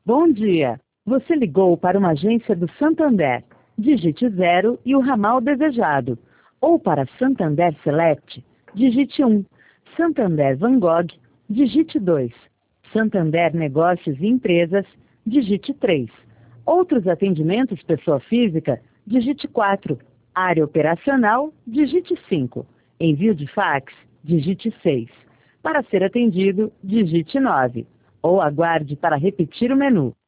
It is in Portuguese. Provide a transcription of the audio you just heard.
Bom dia. Você ligou para uma agência do Santander. Digite 0 e o ramal desejado. Ou para Santander Select, digite 1. Santander Van Gogh, digite 2. Santander Negócios e Empresas, digite 3. Outros atendimentos pessoa física, digite 4. Área operacional, digite 5. Envio de fax, digite 6. Para ser atendido, digite 9. Ou aguarde para repetir o menu.